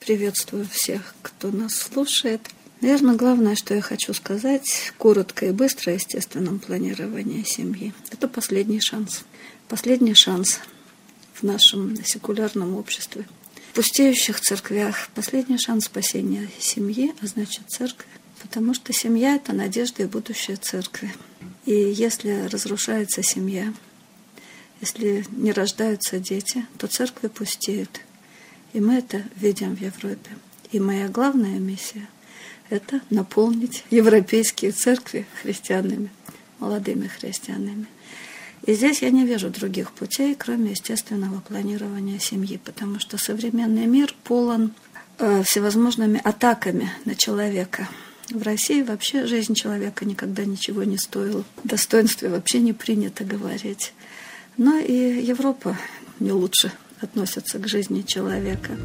Приветствую всех, кто нас слушает. Наверное, главное, что я хочу сказать, коротко и быстро о естественном планировании семьи. Это последний шанс. Последний шанс в нашем секулярном обществе. В пустеющих церквях последний шанс спасения семьи, а значит церкви. Потому что семья – это надежда и будущее церкви. И если разрушается семья, если не рождаются дети, то церкви пустеют. И мы это видим в Европе. И моя главная миссия – это наполнить европейские церкви христианами, молодыми христианами. И здесь я не вижу других путей, кроме естественного планирования семьи, потому что современный мир полон всевозможными атаками на человека. В России вообще жизнь человека никогда ничего не стоила. О достоинстве вообще не принято говорить. Но и Европа не лучше относится к жизни человека.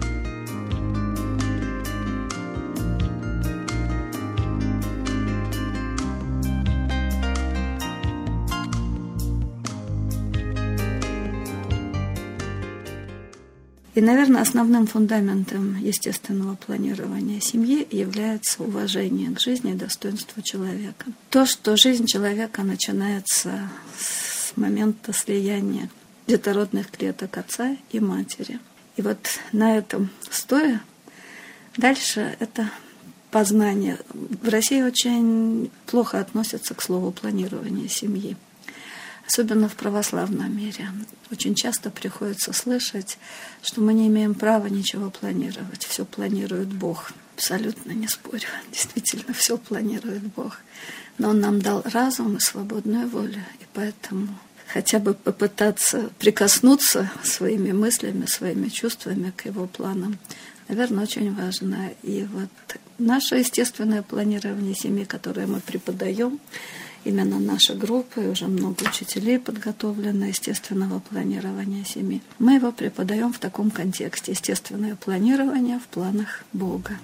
И, наверное, основным фундаментом естественного планирования семьи является уважение к жизни и достоинству человека. То, что жизнь человека начинается с момента слияния детородных клеток отца и матери. И вот на этом стоя, дальше это познание. В России очень плохо относятся к слову планирование семьи. Особенно в православном мире. Очень часто приходится слышать, что мы не имеем права ничего планировать. Все планирует Бог. Абсолютно не спорю. Действительно, все планирует Бог. Но Он нам дал разум и свободную волю. И поэтому хотя бы попытаться прикоснуться своими мыслями, своими чувствами к Его планам, наверное, очень важно. И вот наше естественное планирование семьи, которое мы преподаем, именно наша группа, и уже много учителей подготовлено естественного планирования семьи. Мы его преподаем в таком контексте. Естественное планирование в планах Бога.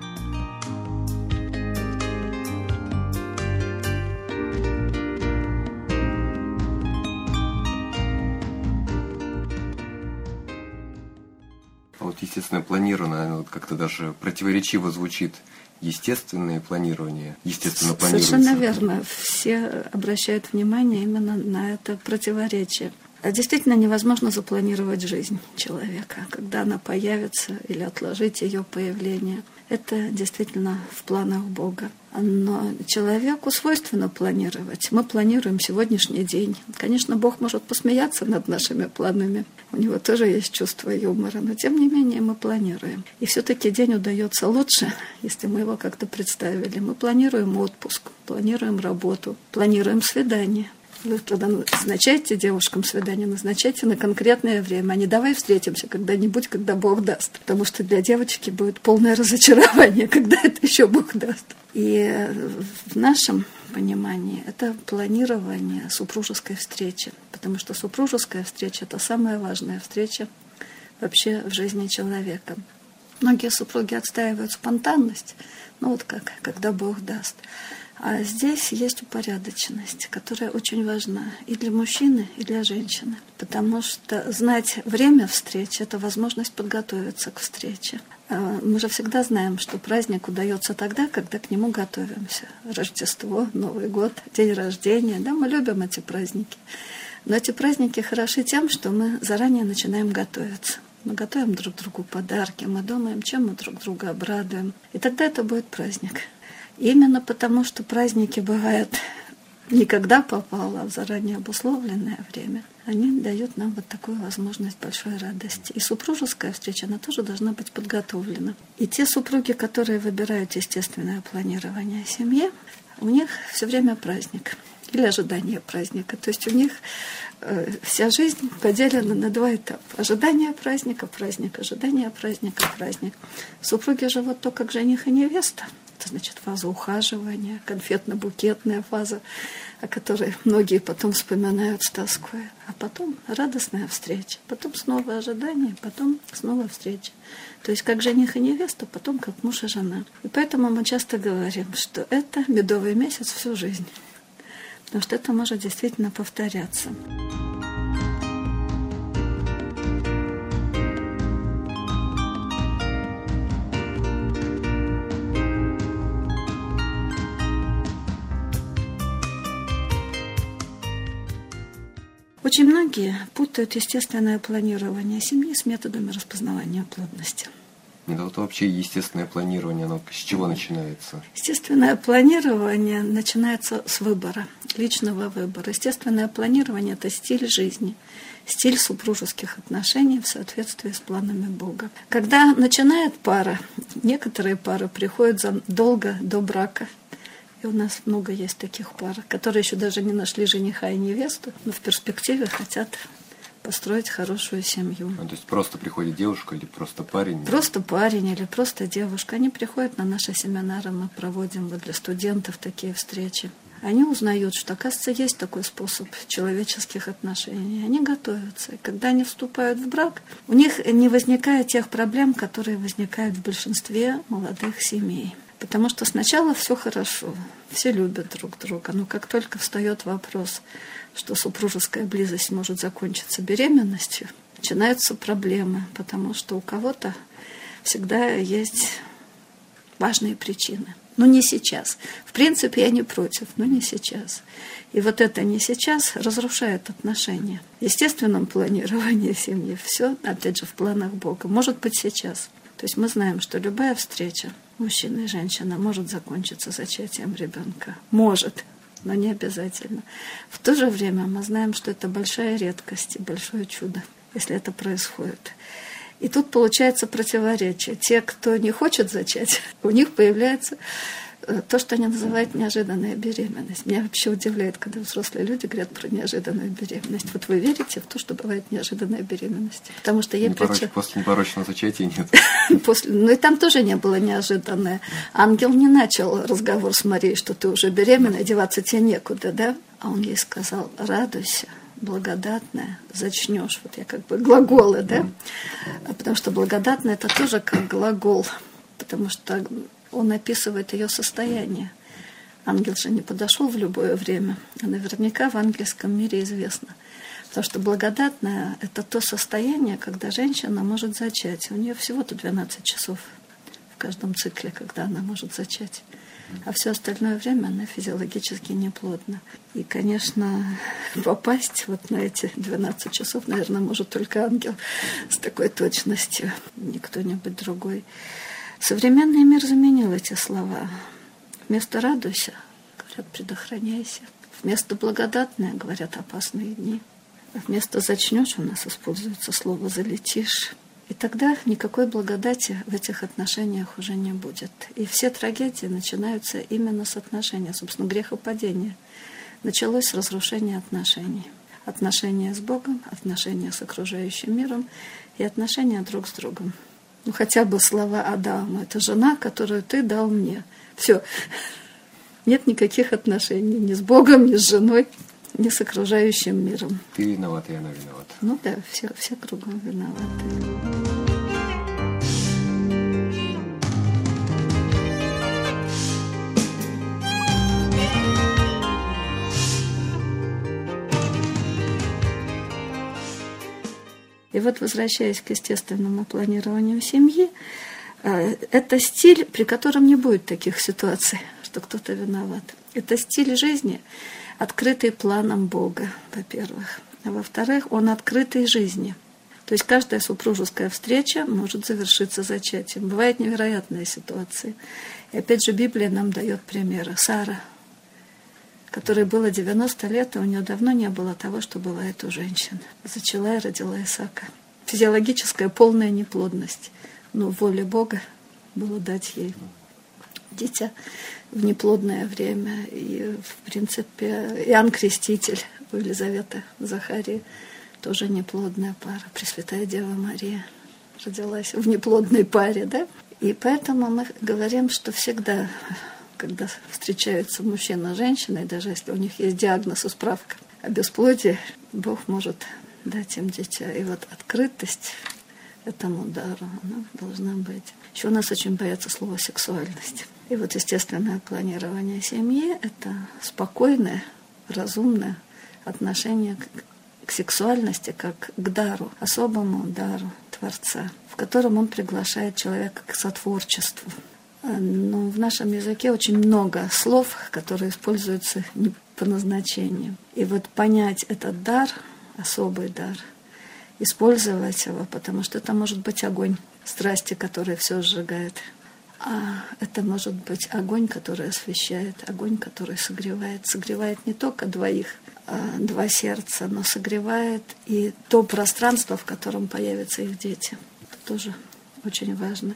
А вот естественное планирование, оно как-то даже противоречиво звучит. Естественное планирование, естественно планируется. Совершенно верно. Все обращают внимание именно на это противоречие. Действительно невозможно запланировать жизнь человека, когда она появится или отложить ее появление. Это действительно в планах Бога. Но человеку свойственно планировать. Мы планируем сегодняшний день. Конечно, Бог может посмеяться над нашими планами. У него тоже есть чувство юмора. Но, тем не менее, мы планируем. И все-таки день удается лучше, если мы его как-то представили. Мы планируем отпуск, планируем работу, планируем свидание. Вы, когда назначаете девушкам свидание, назначайте на конкретное время, а не давай встретимся когда-нибудь, когда Бог даст. Потому что для девочки будет полное разочарование, когда это еще Бог даст. И в нашем понимании это планирование супружеской встречи. Потому что супружеская встреча – это самая важная встреча вообще в жизни человека. Многие супруги отстаивают спонтанность, ну вот как, когда Бог даст. А здесь есть упорядоченность, которая очень важна и для мужчины, и для женщины. Потому что знать время встречи – это возможность подготовиться к встрече. Мы же всегда знаем, что праздник удается тогда, когда к нему готовимся. Рождество, Новый год, день рождения. Да, мы любим эти праздники. Но эти праздники хороши тем, что мы заранее начинаем готовиться. Мы готовим друг другу подарки, мы думаем, чем мы друг друга обрадуем. И тогда это будет праздник. Именно потому, что праздники бывают не когда попало, а в заранее обусловленное время, они дают нам вот такую возможность большой радости. И супружеская встреча, она тоже должна быть подготовлена. И те супруги, которые выбирают естественное планирование семьи, у них все время праздник или ожидание праздника. То есть у них вся жизнь поделена на два этапа. Ожидание праздника, праздник, ожидание праздника, праздник. Супруги живут то, как жених и невеста. Это значит фаза ухаживания, конфетно-букетная фаза, о которой многие потом вспоминают с тоской. А потом радостная встреча, потом снова ожидание, потом снова встреча. То есть как жених и невеста, потом как муж и жена. И поэтому мы часто говорим, что это медовый месяц всю жизнь. Потому что это может действительно повторяться. Очень многие путают естественное планирование семьи с методами распознавания плодности. Это вот вообще естественное планирование, оно с чего начинается? Естественное планирование начинается с выбора, личного выбора. Естественное планирование – это стиль жизни, стиль супружеских отношений в соответствии с планами Бога. Когда начинает пара, некоторые пары приходят задолго до брака, и у нас много есть таких пар, которые еще даже не нашли жениха и невесту, но в перспективе хотят построить хорошую семью. То есть просто приходит девушка или просто парень? Просто парень или просто девушка. Они приходят на наши семинары, мы проводим вот для студентов такие встречи. Они узнают, что, оказывается, есть такой способ человеческих отношений. Они готовятся. И когда они вступают в брак, у них не возникает тех проблем, которые возникают в большинстве молодых семей. Потому что сначала все хорошо, все любят друг друга. Но как только встает вопрос, что супружеская близость может закончиться беременностью, начинаются проблемы, потому что у кого-то всегда есть важные причины. Но не сейчас. В принципе, я не против, но не сейчас. И вот это «не сейчас» разрушает отношения. В естественном планировании семьи все, опять же, в планах Бога, может быть сейчас. То есть мы знаем, что любая встреча мужчины и женщины может закончиться зачатием ребенка. Может, но не обязательно. В то же время мы знаем, что это большая редкость и большое чудо, если это происходит. И тут получается противоречие. Те, кто не хочет зачать, у них появляется то, что они называют неожиданная беременность. Меня вообще удивляет, когда взрослые люди говорят про неожиданную беременность. Вот вы верите в то, что бывает неожиданная беременность? Потому что ей После непорочного зачатия нет. Ну и там тоже не было неожиданное. Ангел не начал разговор с Марией, что ты уже беременна, деваться тебе некуда, да? А он ей сказал: радуйся, благодатная, зачнешь. Вот я как бы глаголы, да? Потому что благодатная — это тоже как глагол, потому что он описывает ее состояние. Ангел же не подошел в любое время, а наверняка в ангельском мире известно. Потому что благодатное — это то состояние, когда женщина может зачать. У нее всего-то 12 часов в каждом цикле, когда она может зачать. А все остальное время она физиологически неплодна. И, конечно, попасть вот на эти 12 часов, наверное, может только ангел с такой точностью, не кто-нибудь другой. Современный мир заменил эти слова. Вместо «радуйся» говорят «предохраняйся». Вместо «благодатное» говорят «опасные дни». Вместо «зачнешь» у нас используется слово «залетишь». И тогда никакой благодати в этих отношениях уже не будет. И все трагедии начинаются именно с отношений. Собственно, грехопадение началось с разрушения отношений. Отношения с Богом, отношения с окружающим миром и отношения друг с другом. Ну, хотя бы слова Адама: это жена, которую ты дал мне. Все. Нет никаких отношений ни с Богом, ни с женой, ни с окружающим миром. Ты виноват, и она виновата. Ну да, все кругом виноваты. И вот, возвращаясь к естественному планированию семьи, это стиль, при котором не будет таких ситуаций, что кто-то виноват. Это стиль жизни, открытый планом Бога, во-первых. А во-вторых, он открытый жизни. То есть каждая супружеская встреча может завершиться зачатием. Бывают невероятные ситуации. И опять же Библия нам дает примеры. Сара, которой было 90 лет, и у нее давно не было того, что бывает у женщин. Зачала и родила Исаака. Физиологическая полная неплодность. Но воля Бога было дать ей дитя в неплодное время. И, в принципе, Иоанн Креститель у Елизаветы Захарии тоже неплодная пара. Пресвятая Дева Мария родилась в неплодной паре, да? И поэтому мы говорим, что всегда, когда встречаются мужчина и женщина, и даже если у них есть диагноз и справка о бесплодии, Бог может дать им дитя. И вот открытость этому дару, она должна быть. Еще у нас очень боятся слова «сексуальность». И вот естественное планирование семьи – это спокойное, разумное отношение к сексуальности, как к дару, особому дару Творца, в котором он приглашает человека к сотворчеству. Но в нашем языке очень много слов, которые используются не по назначению. И вот понять этот дар особый дар, использовать его, потому что это может быть огонь страсти, который все сжигает. А это может быть огонь, который освещает, огонь, который согревает. Согревает не только два сердца, но согревает и то пространство, в котором появятся их дети. Это тоже очень важно.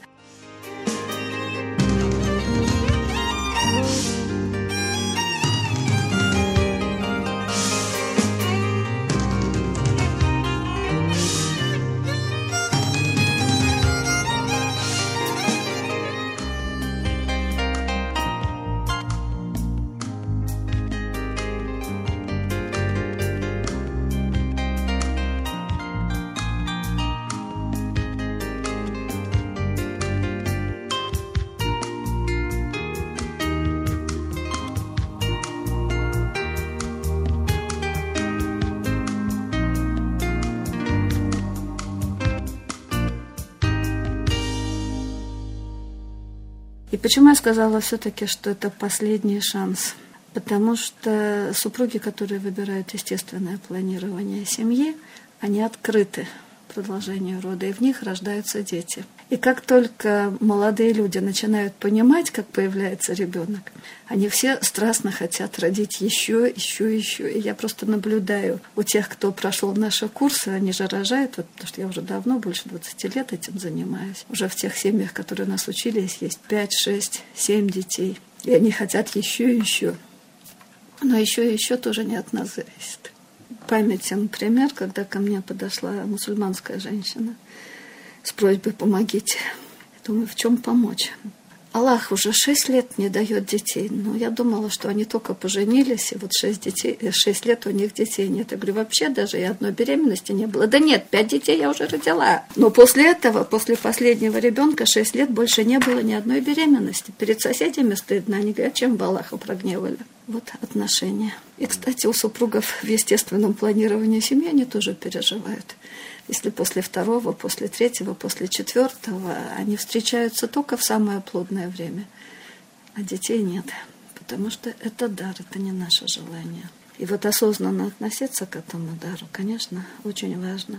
И почему я сказала все-таки, что это последний шанс? Потому что супруги, которые выбирают естественное планирование семьи, они открыты продолжению рода, и в них рождаются дети. И как только молодые люди начинают понимать, как появляется ребенок, они все страстно хотят родить еще. И я просто наблюдаю у тех, кто прошел наши курсы, они же рожают, потому что я уже давно, больше 20 лет этим занимаюсь. Уже в тех семьях, которые у нас учились, есть 5, 6, 7 детей. И они хотят еще. Но еще тоже не от нас зависит. Памятен пример, когда ко мне подошла мусульманская женщина с просьбой «помогите». Думаю, в чем помочь? Аллах уже 6 лет не дает детей. Но я думала, что они только поженились, и вот 6 лет у них детей нет. Я говорю, вообще даже и одной беременности не было. Да нет, 5 детей я уже родила. Но после этого, после последнего ребенка, 6 лет больше не было ни одной беременности. Перед соседями стыдно. Они говорят, чем вы Аллаха прогневали? Вот отношения. И, кстати, у супругов в естественном планировании семьи они тоже переживают. Если после 2-го, после 3-го, после 4-го они встречаются только в самое плодное время, а детей нет, потому что это дар, это не наше желание. И вот осознанно относиться к этому дару, конечно, очень важно.